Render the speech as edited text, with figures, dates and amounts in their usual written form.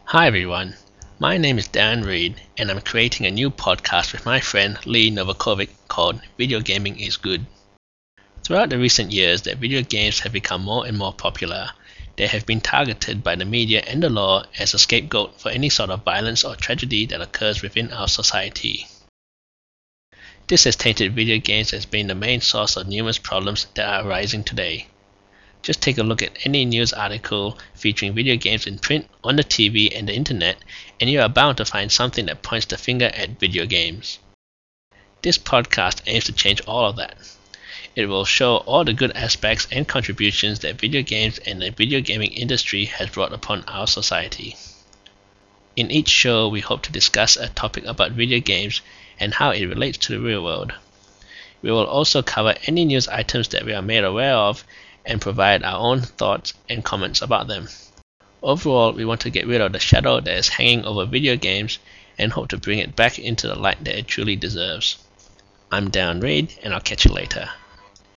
Hi everyone, my name is Dan Reed and I'm creating a new podcast with my friend Lee Novakovic called Video Gaming is Good. Throughout the recent years that video games have become more and more popular, they have been targeted by the media and the law as a scapegoat for any sort of violence or tragedy that occurs within our society. This has tainted video games as being the main source of numerous problems that are arising today. Just take a look at any news article featuring video games in print, on the TV and the internet, and you are bound to find something that points the finger at video games. This podcast aims to change all of that. It will show all the good aspects and contributions that video games and the video gaming industry has brought upon our society. In each show, we hope to discuss a topic about video games and how it relates to the real world. We will also cover any news items that we are made aware of and provide our own thoughts and comments about them. Overall, we want to get rid of the shadow that is hanging over video games and hope to bring it back into the light that it truly deserves. I'm Dan Reed, and I'll catch you later.